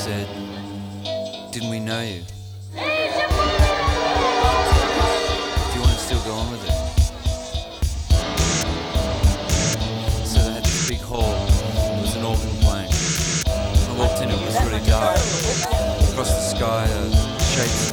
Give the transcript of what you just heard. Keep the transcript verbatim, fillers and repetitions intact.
said, "Didn't we know you? Do you want to still go on with it?" So they had this big hall. There was an organ playing. I walked in, it was really dark. Across the sky, uh, shapes